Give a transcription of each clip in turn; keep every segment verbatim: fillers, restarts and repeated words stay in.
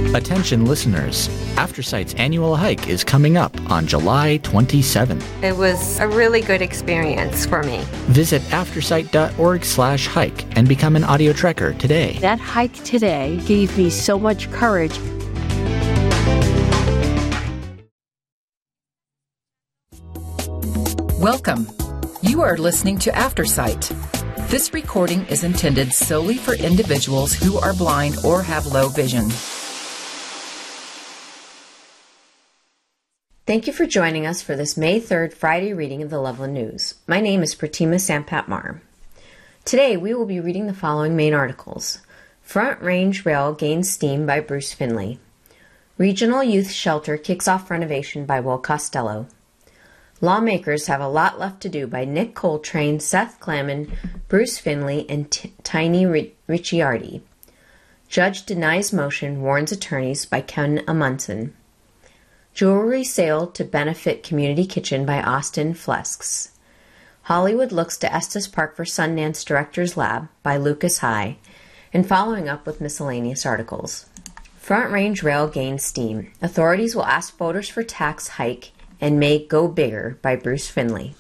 Attention listeners, AfterSight's annual hike is coming up on July twenty-seventh. It was a really good experience for me. Visit aftersight.org slash hike and become an audio trekker today. That hike today gave me so much courage. Welcome. You are listening to AfterSight. This recording is intended solely for individuals who are blind or have low vision. Thank you for joining us for this May third Friday reading of the Loveland News. My name is Pratima Sampatmar. Today we will be reading the following main articles. Front Range Rail Gains Steam by Bruce Finley. Regional Youth Shelter Kicks Off Renovation by Will Costello. Lawmakers Have a Lot Left to Do by Nick Coltrane, Seth Klamman, Bruce Finley, and T- Tiny Ricciardi. Judge Denies Motion, Warns Attorneys by Ken Amundsen. Jewelry Sale to Benefit Community Kitchen by Austin Flesks. Hollywood Looks to Estes Park for Sundance Director's Lab by Lucas High, and following up with miscellaneous articles. Front Range Rail Gains Steam. Authorities will ask voters for tax hike and may go bigger by Bruce Finley.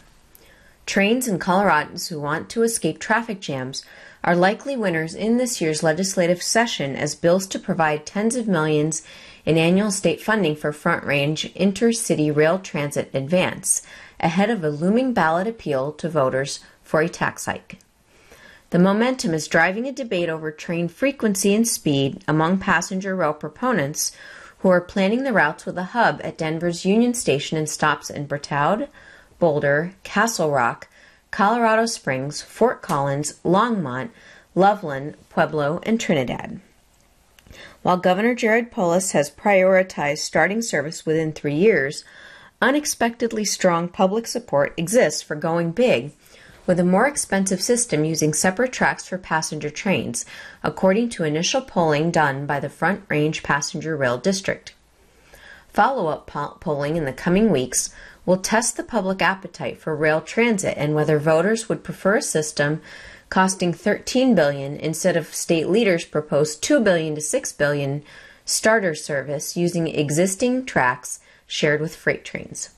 Trains and Coloradans who want to escape traffic jams are likely winners in this year's legislative session as bills to provide tens of millions in annual state funding for Front Range intercity rail transit advance, ahead of a looming ballot appeal to voters for a tax hike. The momentum is driving a debate over train frequency and speed among passenger rail proponents who are planning the routes with a hub at Denver's Union Station and stops in Berthoud, Boulder, Castle Rock, Colorado Springs, Fort Collins, Longmont, Loveland, Pueblo, and Trinidad. While Governor Jared Polis has prioritized starting service within three years, unexpectedly strong public support exists for going big with a more expensive system using separate tracks for passenger trains, according to initial polling done by the Front Range Passenger Rail District. Follow-up po- polling in the coming weeks will test the public appetite for rail transit and whether voters would prefer a system costing thirteen billion dollars instead of state leaders' proposed two billion dollars to six billion dollars starter service using existing tracks shared with freight trains.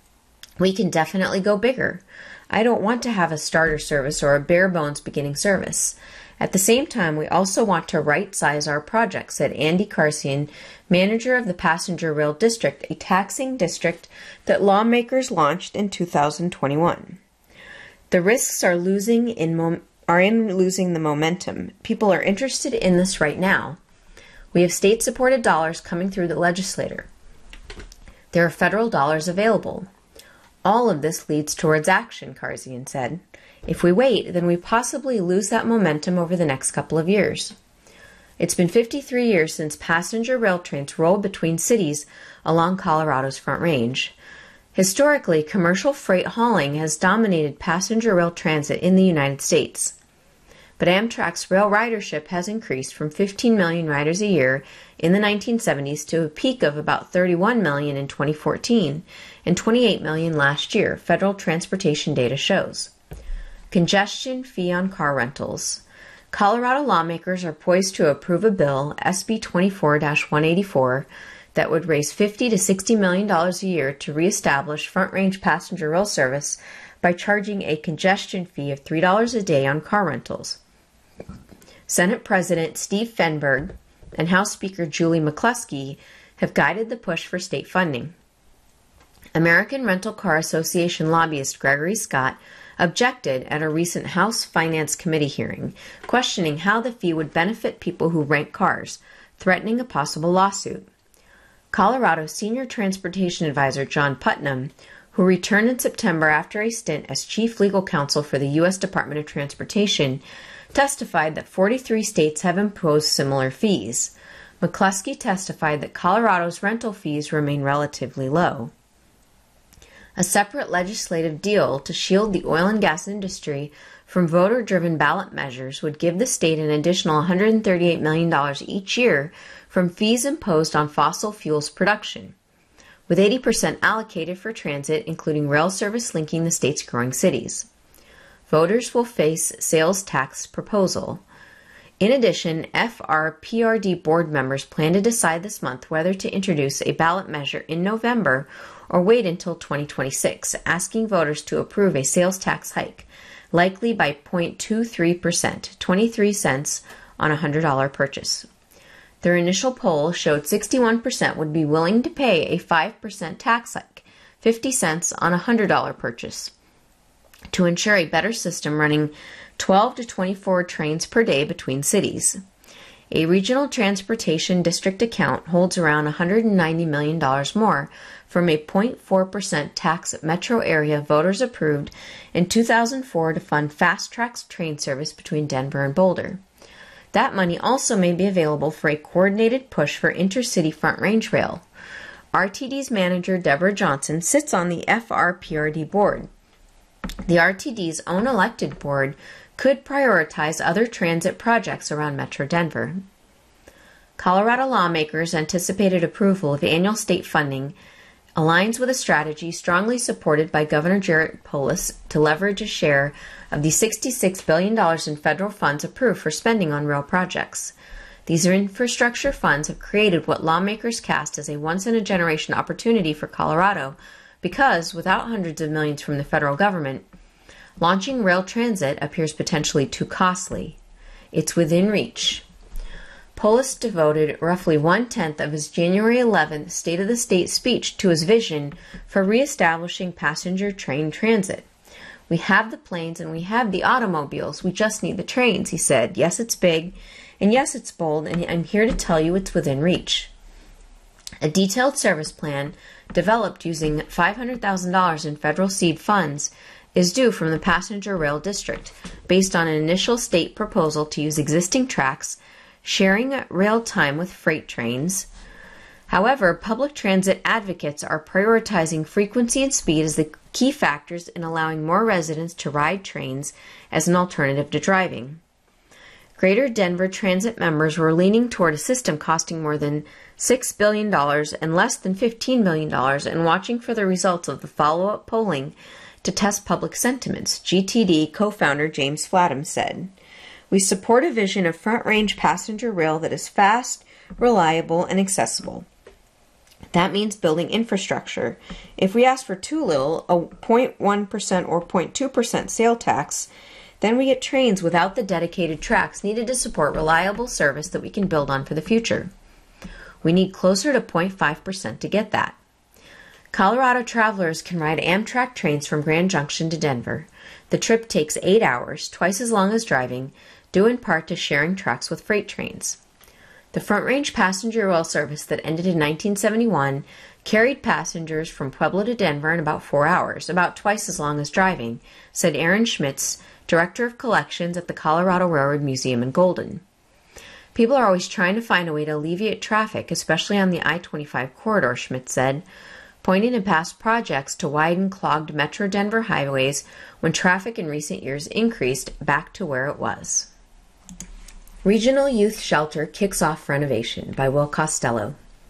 We can definitely go bigger. I don't want to have a starter service or a bare bones beginning service. At the same time, we also want to right-size our project, said Andy Carsian, manager of the Passenger Rail District, a taxing district that lawmakers launched in two thousand twenty-one. The risks are losing in mom- are in losing the momentum. People are interested in this right now. We have state-supported dollars coming through the legislature. There are federal dollars available. All of this leads towards action, Carsian said. If we wait, then we possibly lose that momentum over the next couple of years. It's been fifty-three years since passenger rail trains rolled between cities along Colorado's Front Range. Historically, commercial freight hauling has dominated passenger rail transit in the United States. But Amtrak's rail ridership has increased from fifteen million riders a year in the nineteen seventies to a peak of about thirty-one million in twenty fourteen and twenty-eight million last year, federal transportation data shows. Congestion fee on car rentals. Colorado lawmakers are poised to approve a bill, S B twenty-four dash one eighty-four, that would raise fifty to sixty million dollars a year to reestablish Front Range passenger rail service by charging a congestion fee of three dollars a day on car rentals. Senate President Steve Fenberg and House Speaker Julie McCluskey have guided the push for state funding. American Rental Car Association lobbyist Gregory Scott objected at a recent House Finance Committee hearing, questioning how the fee would benefit people who rent cars, threatening a possible lawsuit. Colorado Senior Transportation Advisor John Putnam, who returned in September after a stint as chief legal counsel for the U S Department of Transportation, testified that forty-three states have imposed similar fees. McCluskey testified that Colorado's rental fees remain relatively low. A separate legislative deal to shield the oil and gas industry from voter-driven ballot measures would give the state an additional one hundred thirty-eight million dollars each year from fees imposed on fossil fuels production, with eighty percent allocated for transit, including rail service linking the state's growing cities. Voters will face sales tax proposal. In addition, F R P R D board members plan to decide this month whether to introduce a ballot measure in November or wait until twenty twenty-six, asking voters to approve a sales tax hike, likely by zero point two three percent, twenty-three cents on a one hundred dollars purchase. Their initial poll showed sixty-one percent would be willing to pay a five percent tax hike, fifty cents on a one hundred dollars purchase, to ensure a better system running twelve to twenty-four trains per day between cities. A regional transportation district account holds around one hundred ninety million dollars more from a zero point four percent tax metro area voters approved in two thousand four to fund fast-track train service between Denver and Boulder. That money also may be available for a coordinated push for intercity Front Range Rail. R T D's manager, Deborah Johnson, sits on the F R P R D board. The R T D's own elected board could prioritize other transit projects around Metro Denver. Colorado lawmakers' anticipated approval of annual state funding aligns with a strategy strongly supported by Governor Jared Polis to leverage a share of the sixty-six billion dollars in federal funds approved for spending on rail projects. These infrastructure funds have created what lawmakers cast as a once-in-a-generation opportunity for Colorado because, without hundreds of millions from the federal government, launching rail transit appears potentially too costly. It's within reach. Polis devoted roughly one-tenth of his January eleventh State of the State speech to his vision for reestablishing passenger train transit. We have the planes and we have the automobiles. We just need the trains, he said. Yes, it's big, and yes, it's bold, and I'm here to tell you it's within reach. A detailed service plan, developed using five hundred thousand dollars in federal seed funds, is due from the Passenger Rail District, based on an initial state proposal to use existing tracks, sharing rail time with freight trains. However, public transit advocates are prioritizing frequency and speed as the key factors in allowing more residents to ride trains as an alternative to driving. Greater Denver Transit members were leaning toward a system costing more than six billion dollars and less than fifteen million dollars and watching for the results of the follow-up polling to test public sentiments, G T D co-founder James Flatham said. We support a vision of front-range passenger rail that is fast, reliable, and accessible. That means building infrastructure. If we ask for too little, a zero point one percent or zero point two percent sale tax, then we get trains without the dedicated tracks needed to support reliable service that we can build on for the future. We need closer to zero point five percent to get that. Colorado travelers can ride Amtrak trains from Grand Junction to Denver. The trip takes eight hours, twice as long as driving, due in part to sharing tracks with freight trains. The Front Range passenger rail service that ended in nineteen seventy-one carried passengers from Pueblo to Denver in about four hours, about twice as long as driving, said Aaron Schmitz, Director of Collections at the Colorado Railroad Museum in Golden. People are always trying to find a way to alleviate traffic, especially on the I twenty-five corridor, Schmitz said, pointing to past projects to widen clogged Metro Denver highways when traffic in recent years increased back to where it was. Regional Youth Shelter kicks off renovation by Will Costello.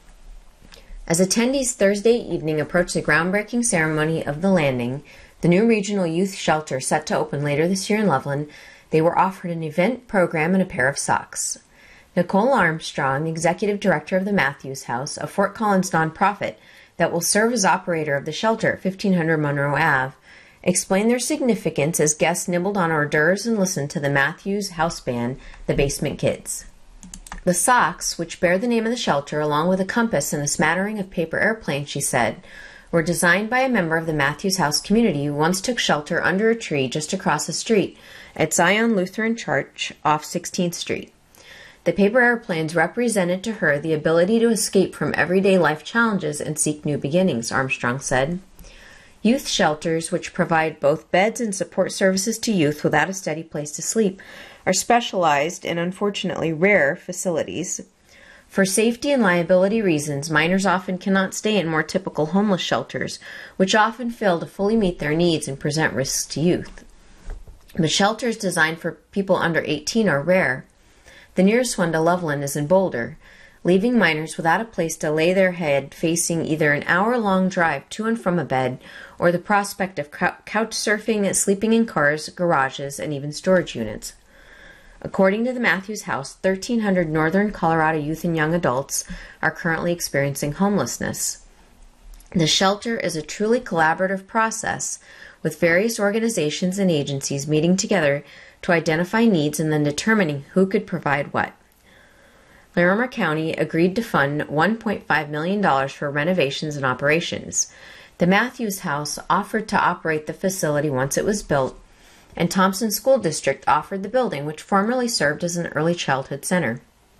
As attendees Thursday evening approached the groundbreaking ceremony of the landing, the new Regional Youth Shelter set to open later this year in Loveland, they were offered an event program and a pair of socks. Nicole Armstrong, Executive Director of the Matthews House, a Fort Collins nonprofit that will serve as operator of the shelter at fifteen hundred Monroe Avenue, explained their significance as guests nibbled on hors d'oeuvres and listened to the Matthews House Band, the Basement Kids. The socks, which bear the name of the shelter, along with a compass and a smattering of paper airplanes, she said, were designed by a member of the Matthews House community who once took shelter under a tree just across the street at Zion Lutheran Church off sixteenth Street. The paper airplanes represented to her the ability to escape from everyday life challenges and seek new beginnings, Armstrong said. Youth shelters, which provide both beds and support services to youth without a steady place to sleep, are specialized and unfortunately rare facilities. For safety and liability reasons, minors often cannot stay in more typical homeless shelters, which often fail to fully meet their needs and present risks to youth. But shelters designed for people under eighteen are rare. The nearest one to Loveland is in Boulder, leaving minors without a place to lay their head, facing either an hour-long drive to and from a bed or the prospect of couch surfing, sleeping in cars, garages, and even storage units. According to the Matthews House, thirteen hundred northern Colorado youth and young adults are currently experiencing homelessness. The shelter is a truly collaborative process with various organizations and agencies meeting together to identify needs and then determining who could provide what. Larimer County agreed to fund one point five million dollars for renovations and operations. The Matthews House offered to operate the facility once it was built, and Thompson School District offered the building, which formerly served as an early childhood center.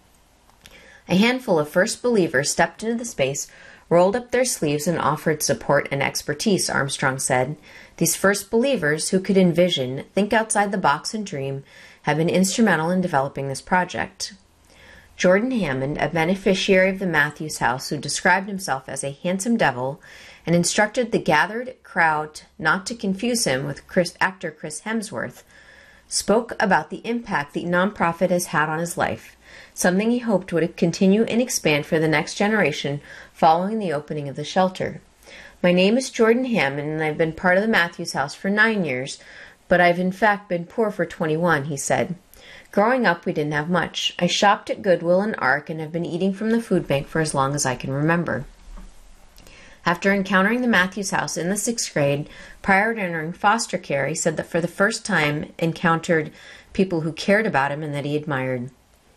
A handful of first believers stepped into the space, rolled up their sleeves, and offered support and expertise, Armstrong said. These first believers, who could envision, think outside the box, and dream, have been instrumental in developing this project. Jordan Hammond, a beneficiary of the Matthews House, who described himself as a handsome devil and instructed the gathered crowd not to confuse him with Chris, actor Chris Hemsworth, spoke about the impact the nonprofit has had on his life, something he hoped would continue and expand for the next generation following the opening of the shelter. My name is Jordan Hammond, and I've been part of the Matthews House for nine years, but I've in fact been poor for twenty-one, he said. Growing up, we didn't have much. I shopped at Goodwill and Ark and have been eating from the food bank for as long as I can remember. After encountering the Matthews House in the sixth grade, prior to entering foster care, he said that for the first time encountered people who cared about him and that he admired.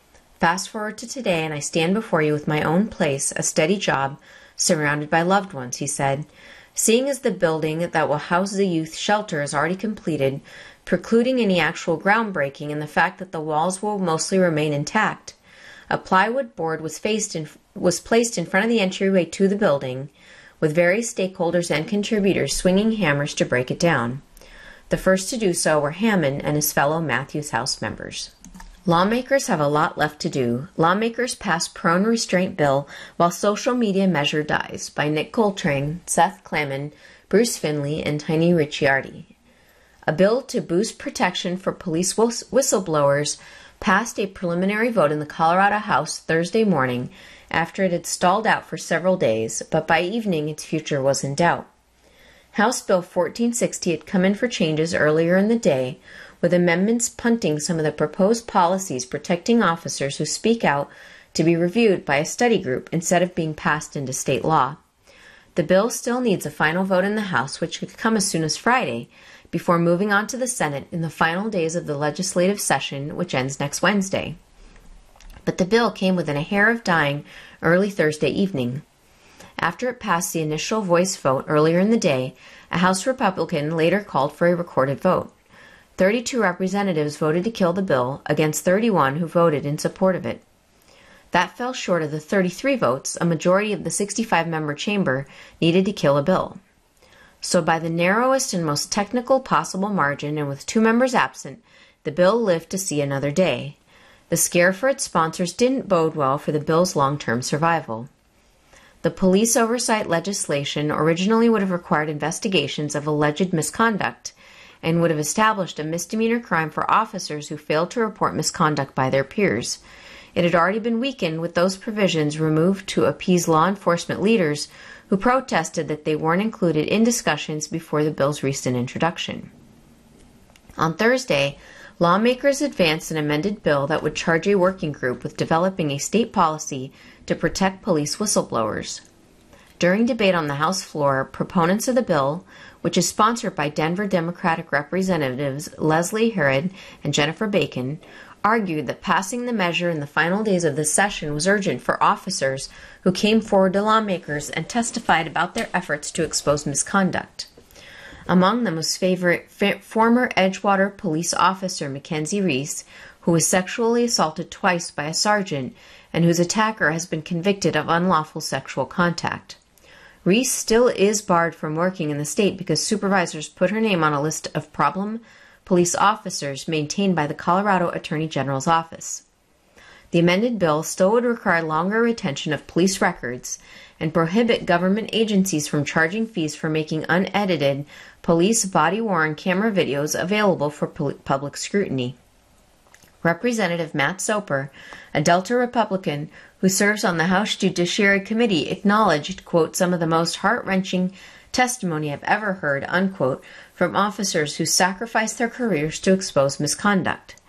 Fast forward to today, and I stand before you with my own place, a steady job, surrounded by loved ones, he said. Seeing as the building that will house the youth shelter is already completed, precluding any actual groundbreaking, and the fact that the walls will mostly remain intact, a plywood board was, faced in, was placed in front of the entryway to the building, with various stakeholders and contributors swinging hammers to break it down. The first to do so were Hammond and his fellow Matthews House members. Lawmakers have a lot left to do. Lawmakers pass prone restraint bill while social media measure dies, by Nick Coltrane, Seth Klamman, Bruce Finley, and Tiny Ricciardi. A bill to boost protection for police whist- whistleblowers passed a preliminary vote in the Colorado House Thursday morning after it had stalled out for several days, but by evening its future was in doubt. House Bill fourteen sixty had come in for changes earlier in the day, with amendments punting some of the proposed policies protecting officers who speak out to be reviewed by a study group instead of being passed into state law. The bill still needs a final vote in the House, which could come as soon as Friday, before moving on to the Senate in the final days of the legislative session, which ends next Wednesday. But the bill came within a hair of dying early Thursday evening. After it passed the initial voice vote earlier in the day, a House Republican later called for a recorded vote. thirty-two representatives voted to kill the bill against thirty-one who voted in support of it. That fell short of the thirty-three votes a majority of the sixty-five member chamber needed to kill a bill. So by the narrowest and most technical possible margin, and with two members absent, the bill lived to see another day. The scare for its sponsors didn't bode well for the bill's long-term survival. The police oversight legislation originally would have required investigations of alleged misconduct and would have established a misdemeanor crime for officers who failed to report misconduct by their peers. It had already been weakened, with those provisions removed to appease law enforcement leaders who protested that they weren't included in discussions before the bill's recent introduction. On Thursday, lawmakers advanced an amended bill that would charge a working group with developing a state policy to protect police whistleblowers. During debate on the House floor, proponents of the bill, which is sponsored by Denver Democratic Representatives Leslie Herod and Jennifer Bacon, argued that passing the measure in the final days of the session was urgent for officers who came forward to lawmakers and testified about their efforts to expose misconduct. Among them was favorite, f- former Edgewater police officer Mackenzie Reese, who was sexually assaulted twice by a sergeant and whose attacker has been convicted of unlawful sexual contact. Reese still is barred from working in the state because supervisors put her name on a list of problem police officers maintained by the Colorado Attorney General's office. The amended bill still would require longer retention of police records and prohibit government agencies from charging fees for making unedited police body-worn camera videos available for public scrutiny. Representative Matt Soper, a Delta Republican who serves on the House Judiciary Committee, acknowledged, quote, some of the most heart-wrenching testimony I've ever heard, unquote, from officers who sacrificed their careers to expose misconduct.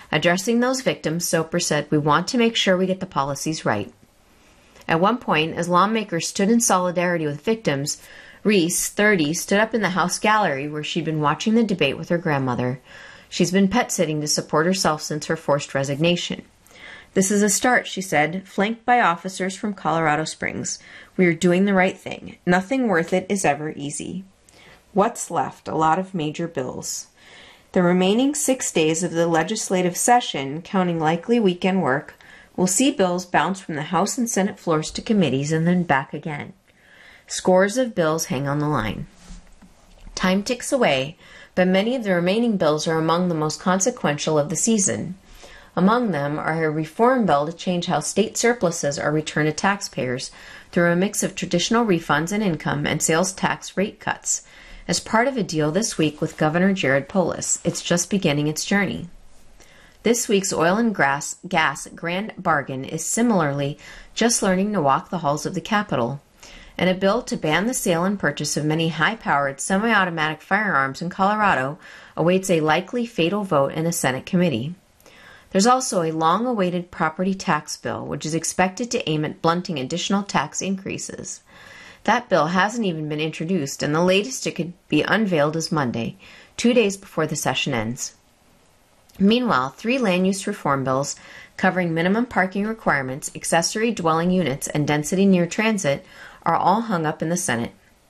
Addressing those victims, Soper said, "We want to make sure we get the policies right." At one point, as lawmakers stood in solidarity with victims, Reese, thirty, stood up in the House gallery where she'd been watching the debate with her grandmother. She's been pet-sitting to support herself since her forced resignation. "This is a start," she said, "flanked by officers from Colorado Springs. We are doing the right thing. Nothing worth it is ever easy." What's left? A lot of major bills. The remaining six days of the legislative session, counting likely weekend work, will see bills bounce from the House and Senate floors to committees and then back again. Scores of bills hang on the line. Time ticks away, but many of the remaining bills are among the most consequential of the season. Among them are a reform bill to change how state surpluses are returned to taxpayers through a mix of traditional refunds and income and sales tax rate cuts, as part of a deal this week with Governor Jared Polis. It's just beginning its journey. This week's oil and gas, gas grand bargain is similarly just learning to walk the halls of the Capitol, and a bill to ban the sale and purchase of many high-powered semi-automatic firearms in Colorado awaits a likely fatal vote in a Senate committee. There's also a long-awaited property tax bill, which is expected to aim at blunting additional tax increases. That bill hasn't even been introduced, and the latest it could be unveiled is Monday, two days before the session ends. Meanwhile, three land use reform bills covering minimum parking requirements, accessory dwelling units, and density near transit are all hung up in the Senate.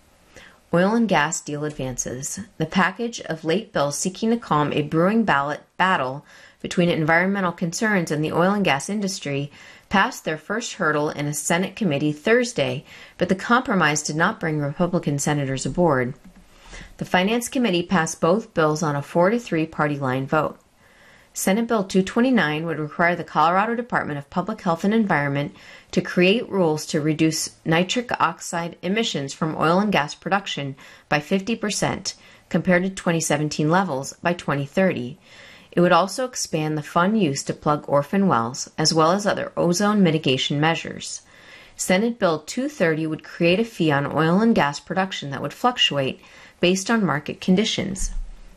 Oil and gas deal advances. The package of late bills seeking to calm a brewing ballot battle between environmental concerns and the oil and gas industry passed their first hurdle in a Senate committee Thursday, but the compromise did not bring Republican senators aboard. The Finance Committee passed both bills on a four to three party line vote. Senate Bill two twenty-nine would require the Colorado Department of Public Health and Environment to create rules to reduce nitric oxide emissions from oil and gas production by fifty percent compared to twenty seventeen levels by twenty thirty. It would also expand the fund used to plug orphan wells, as well as other ozone mitigation measures. Senate Bill two thirty would create a fee on oil and gas production that would fluctuate based on market conditions.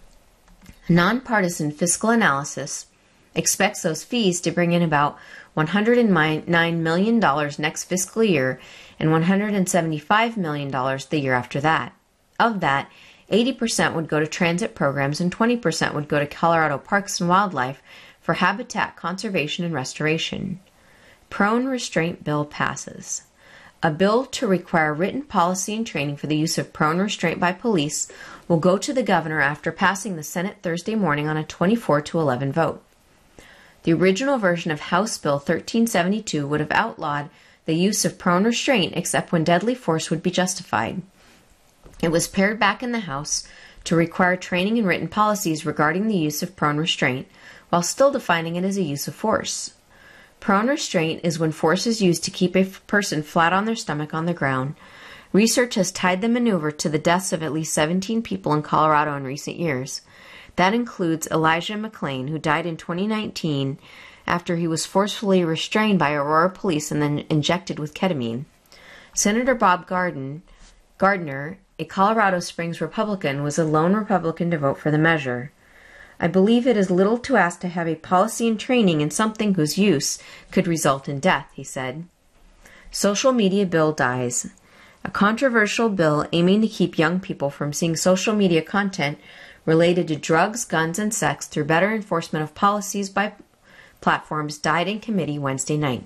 A nonpartisan fiscal analysis expects those fees to bring in about one hundred nine million dollars next fiscal year and one hundred seventy-five million dollars the year after that. Of that, eighty percent would go to transit programs and twenty percent would go to Colorado Parks and Wildlife for habitat conservation and restoration. Prone restraint bill passes. A bill to require written policy and training for the use of prone restraint by police will go to the governor after passing the Senate Thursday morning on a twenty-four to eleven vote. The original version of House Bill thirteen seventy-two would have outlawed the use of prone restraint except when deadly force would be justified. It was pared back in the House to require training and written policies regarding the use of prone restraint, while still defining it as a use of force. Prone restraint is when force is used to keep a person flat on their stomach on the ground. Research has tied the maneuver to the deaths of at least seventeen people in Colorado in recent years. That includes Elijah McClain, who died in twenty nineteen after he was forcefully restrained by Aurora police and then injected with ketamine. Senator Bob Garden, Gardner, a Colorado Springs Republican, was a lone Republican to vote for the measure. I believe it is little to ask to have a policy and training in something whose use could result in death, he said. Social media bill dies. A controversial bill aiming to keep young people from seeing social media content related to drugs, guns, and sex through better enforcement of policies by platforms died in committee Wednesday night.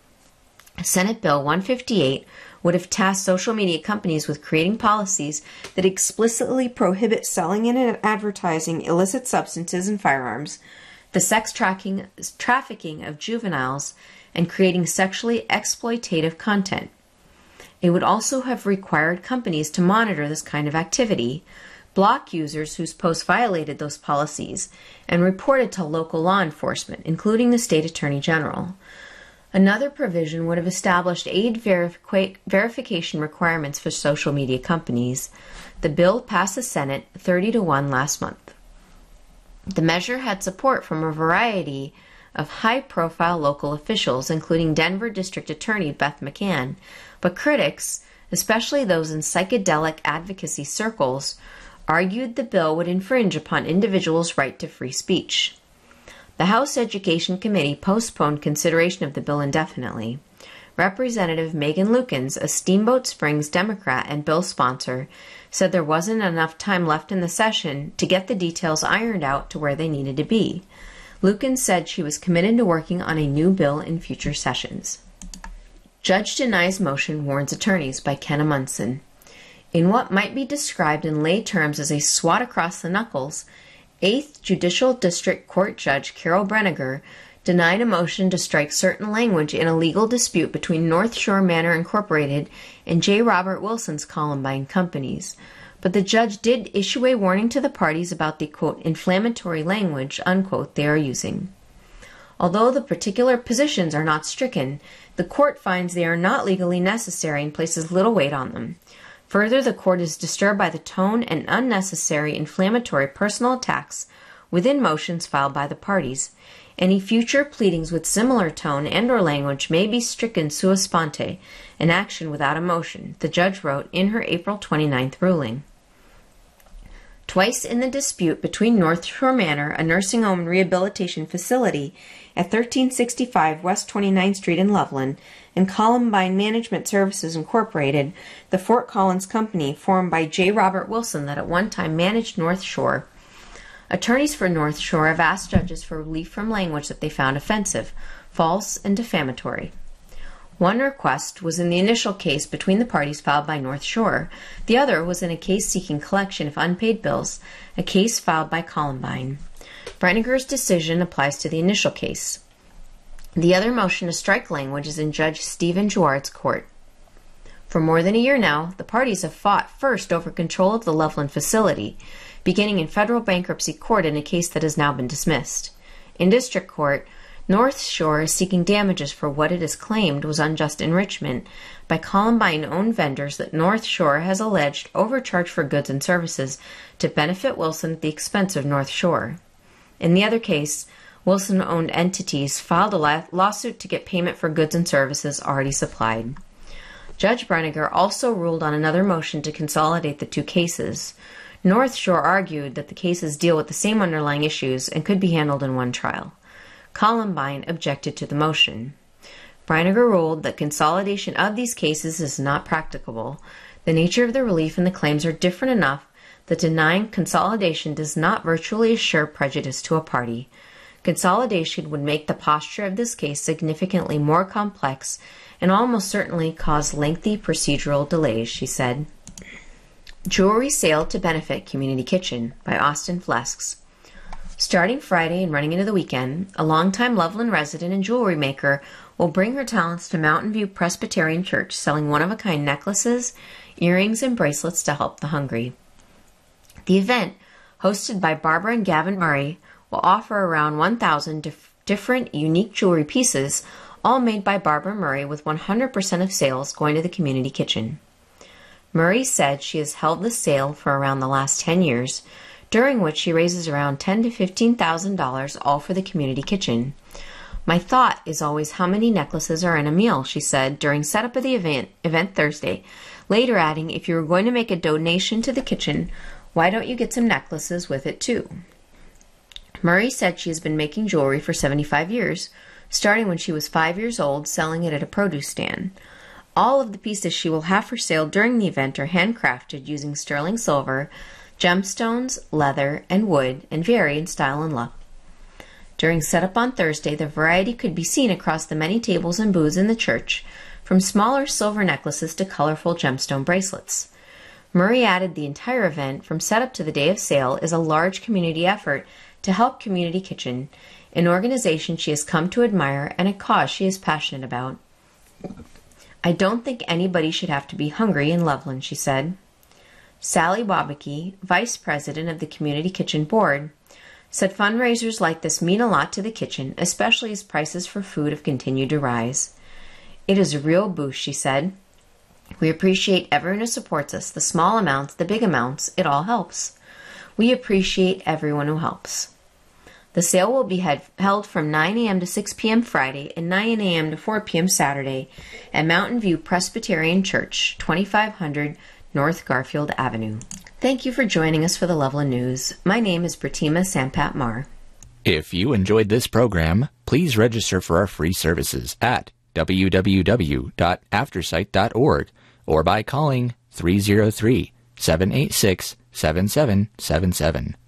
Senate Bill one fifty-eight would have tasked social media companies with creating policies that explicitly prohibit selling and advertising illicit substances and firearms, the sex tracking, trafficking of juveniles, and creating sexually exploitative content. It would also have required companies to monitor this kind of activity, block users whose posts violated those policies, and report it to local law enforcement, including the state attorney general. Another provision would have established age verifi- verification requirements for social media companies. The bill passed the Senate thirty to one last month. The measure had support from a variety of high-profile local officials, including Denver District Attorney Beth McCann, but critics, especially those in psychedelic advocacy circles, argued the bill would infringe upon individuals' right to free speech. The House Education Committee postponed consideration of the bill indefinitely. Representative Megan Lukens, a Steamboat Springs Democrat and bill sponsor, said there wasn't enough time left in the session to get the details ironed out to where they needed to be. Lukens said she was committed to working on a new bill in future sessions. Judge Denies Motion Warns Attorneys by Ken Amundsen. In what might be described in lay terms as a swat across the knuckles, eighth Judicial District Court Judge Carol Breniger denied a motion to strike certain language in a legal dispute between North Shore Manor Incorporated and J. Robert Wilson's Columbine Companies. But the judge did issue a warning to the parties about the, quote, inflammatory language, unquote, they are using. Although the particular positions are not stricken, the court finds they are not legally necessary and places little weight on them. Further, the court is disturbed by the tone and unnecessary inflammatory personal attacks within motions filed by the parties. Any future pleadings with similar tone and or language may be stricken sua sponte, an action without a motion, the judge wrote in her April twenty-ninth ruling. Twice in the dispute between North Shore Manor, a nursing home and rehabilitation facility at thirteen sixty-five West twenty-ninth Street in Loveland, and Columbine Management Services Incorporated, the Fort Collins company formed by J. Robert Wilson that at one time managed North Shore. Attorneys for North Shore have asked judges for relief from language that they found offensive, false, and defamatory. One request was in the initial case between the parties filed by North Shore. The other was in a case seeking collection of unpaid bills, a case filed by Columbine. Breniger's decision applies to the initial case. The other motion to strike language is in Judge Stephen Jouard's court. For more than a year now, the parties have fought first over control of the Loveland facility, beginning in federal bankruptcy court in a case that has now been dismissed. In district court, North Shore is seeking damages for what it has claimed was unjust enrichment by Columbine-owned vendors that North Shore has alleged overcharged for goods and services to benefit Wilson at the expense of North Shore. In the other case, Wilson-owned entities filed a lawsuit to get payment for goods and services already supplied. Judge Breniger also ruled on another motion to consolidate the two cases. North Shore argued that the cases deal with the same underlying issues and could be handled in one trial. Columbine objected to the motion. Breniger ruled that consolidation of these cases is not practicable. The nature of the relief and the claims are different enough that denying consolidation does not virtually assure prejudice to a party. Consolidation would make the posture of this case significantly more complex and almost certainly cause lengthy procedural delays, she said. Jewelry Sale to Benefit Community Kitchen by Austin Flesks. Starting Friday and running into the weekend, a longtime Loveland resident and jewelry maker will bring her talents to Mountain View Presbyterian Church, selling one-of-a-kind necklaces, earrings, and bracelets to help the hungry. The event, hosted by Barbara and Gavin Murray, will offer around one thousand dif- different unique jewelry pieces, all made by Barbara Murray, with one hundred percent of sales going to the community kitchen. Murray said she has held the sale for around the last ten years, during which she raises around ten thousand to fifteen thousand dollars, all for the community kitchen. My thought is always how many necklaces are in a meal, she said during setup of the event, event Thursday, later adding, if you were going to make a donation to the kitchen, why don't you get some necklaces with it too? Murray said she has been making jewelry for seventy-five years, starting when she was five years old, selling it at a produce stand. All of the pieces she will have for sale during the event are handcrafted using sterling silver, gemstones, leather, and wood, and vary in style and look. During setup on Thursday, the variety could be seen across the many tables and booths in the church, from smaller silver necklaces to colorful gemstone bracelets. Murray added the entire event, from setup to the day of sale, is a large community effort to help Community Kitchen, an organization she has come to admire and a cause she is passionate about. I don't think anybody should have to be hungry in Loveland, she said. Sally Wabeke, vice president of the Community Kitchen Board, said fundraisers like this mean a lot to the kitchen, especially as prices for food have continued to rise. It is a real boost, she said. We appreciate everyone who supports us, the small amounts, the big amounts, it all helps. We appreciate everyone who helps. The sale will be held from nine a.m. to six p.m. Friday and nine a.m. to four p.m. Saturday at Mountain View Presbyterian Church, twenty-five hundred North Garfield Avenue. Thank you for joining us for the Loveland News. My name is Pratima Sampat Mar. If you enjoyed this program, please register for our free services at w w w dot aftersight dot org or by calling three oh three, seven eight six, seven seven seven seven.